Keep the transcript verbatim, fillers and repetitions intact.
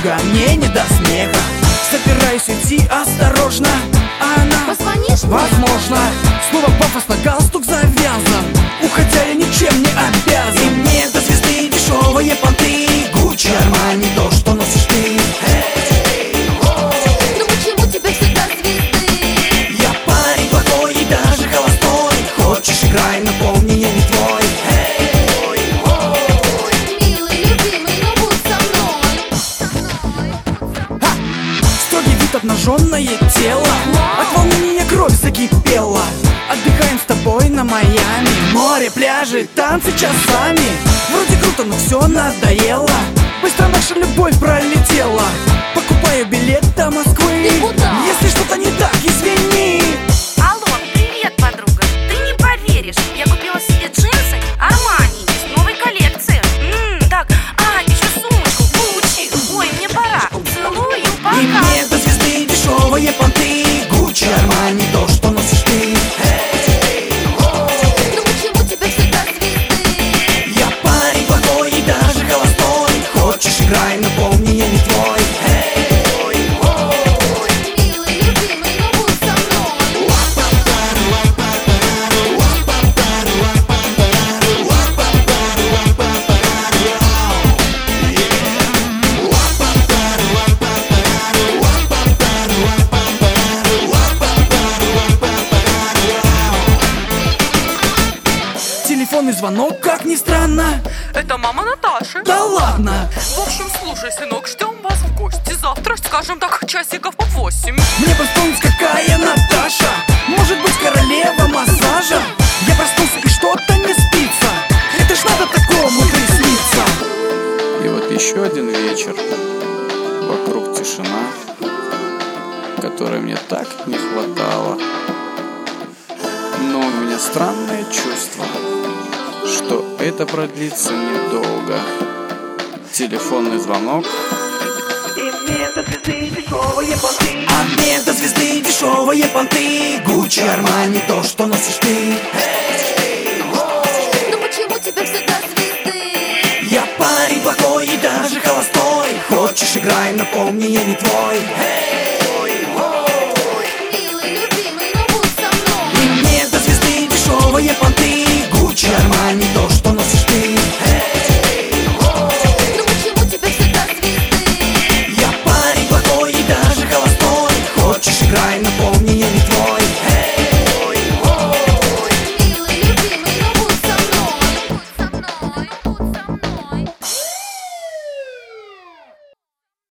подруга, мне не до смеха. Собираюсь идти осторожно, а она: позвонишь мне? Возможно. Снова пафосно, галстук завязан, уходя я ничем не обязан. И мне до звезды дешевые понты, Гуччи, Армани, то, что носишь ты. Ну почему тебе всегда звезды? Я парень плохой и даже холостой. Хочешь, играй, но помни, я не твой. Милый, любимый, ну будь со мной. Строгий вид, обнаженное тело, от волнения кровь закипела. Отдыхаем с тобой на Майами, море, пляжи, танцы часами. Вроде круто, но все надоело. Быстро наша любовь пролетела. Покупаю билет до Москвы. Ты куда? Если что-то не так, извини. Алло, привет, подруга. Ты не поверишь, я купила себе джинсы Армани из новой коллекции. Ммм, так, а, еще сумочку Гуччи. Ой, мне пора. Целую, пока. И мне до звезды дешевые понты, Гуччи, Армани, то, что носишь ты. Ну почему тебе всегда звезды? Я парень плохой и даже холостой. Хочешь, играй, но помни, я не твой. Милый, любимый, ну будь со мной. Телефонный звонок, как ни странно. Это мама Наташи. Да ладно. В общем, слушай, сынок, ждем вас в гости. Завтра, скажем так, часиков по восемь. Мне бы вспомнить, какая Наташа. Может быть, королева массажа. Я проснулся и что-то не спится. Это ж надо такому присниться. И вот еще один вечер. Вокруг тишина, которой мне так не хватало. Но у меня странное чувство, что это продлится недолго. Телефонный звонок. И мне до звезды дешевые понты. А мне до звезды дешевые понты, Гуччи, Армани, то, что носишь ты. Ну почему тебе всегда звезды? Я парень плохой и даже холостой. Хочешь, играй, но помни, я не твой. Милый, любимый, ну будь со мной. И мне до звезды дешевые понты, Гуччи, Армани, то, что носишь ты. Ну почему тебе всегда звезды? Я парень плохой и даже холостой. Хочешь, играй, но помни,